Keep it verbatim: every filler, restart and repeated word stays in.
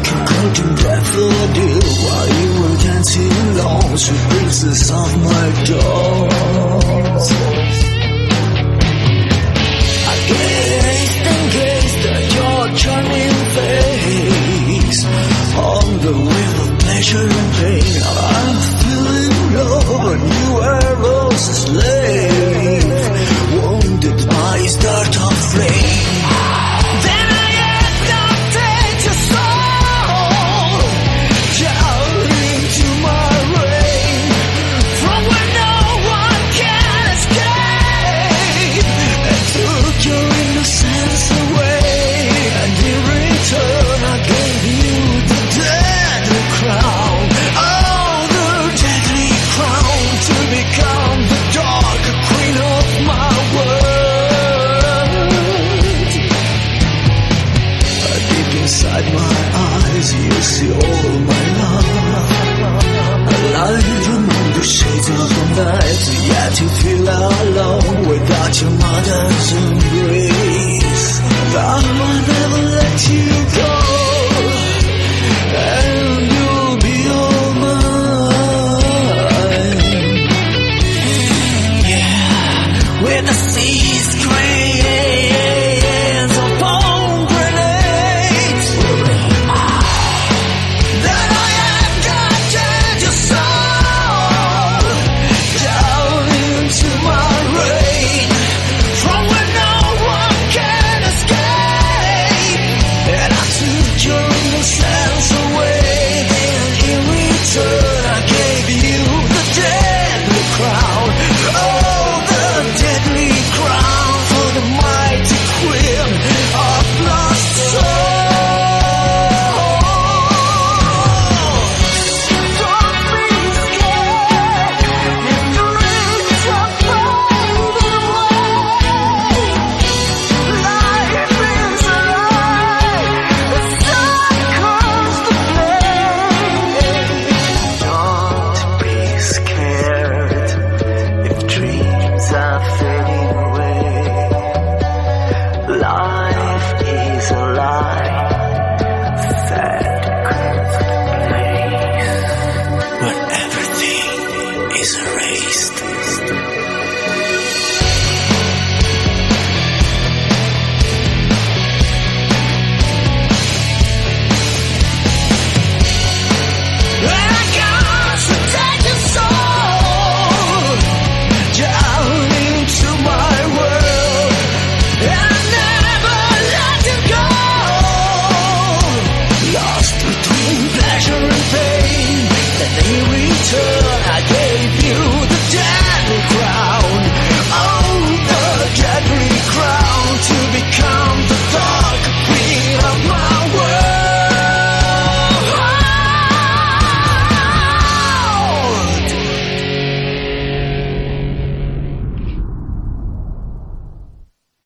counting daffodil while you were dancing along to pieces of my doors. I gazed and gazed at your charming face on the wheel of pleasure and pain. I'm feeling love and you are a slave, wounded by his dart of flame. Then I abducted your soul down into my rain, from where no one can escape, and took your innocence away. And in return I gave you the deadly crown, oh, the deadly crown, to become the dark queen of my world. Deep inside my eyes you see all my